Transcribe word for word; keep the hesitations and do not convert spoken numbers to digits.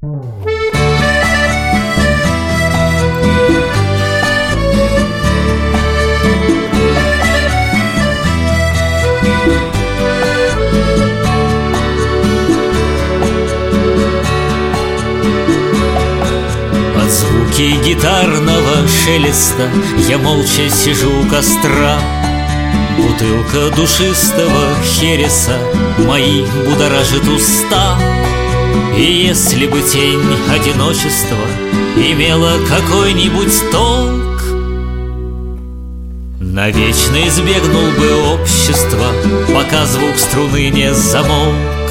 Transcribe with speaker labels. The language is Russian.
Speaker 1: Под звуки гитарного шелеста я молча сижу у костра. Бутылка душистого хереса мои будоражит уста. И если бы тень одиночества имела какой-нибудь толк, навечно избегнул бы общества, пока звук струны не замолк.